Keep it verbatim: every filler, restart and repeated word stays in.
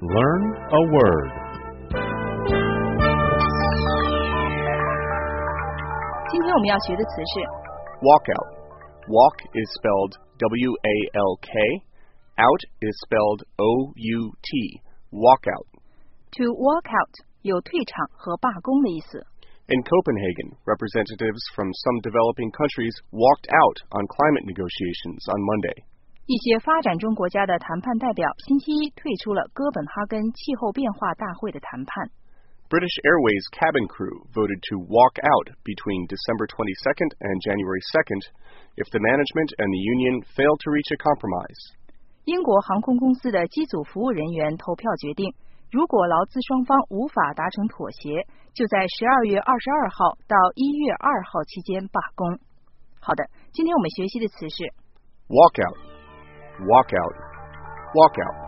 Learn a word. 今天我们要学的词是 walkout. Walk is spelled W A L K. Out is spelled O U T. Walkout. to walk out 有退场和罢工的意思。 In Copenhagen, representatives from some developing countries walked out on climate negotiations on Monday. 一些发展中国家的谈判代表星期一退出了哥本哈根气候变化大会的谈判。 British Airways cabin crew voted to walk out between December twenty-second and January second if the management and the union failed to reach a compromise. 英国航空公司的机组服务人员投票决定，如果劳资双方无法达成妥协，就在十二月二十二号到一月二号期间罢工。好的，今天我们学习的词是 walk out, walk out, walk out.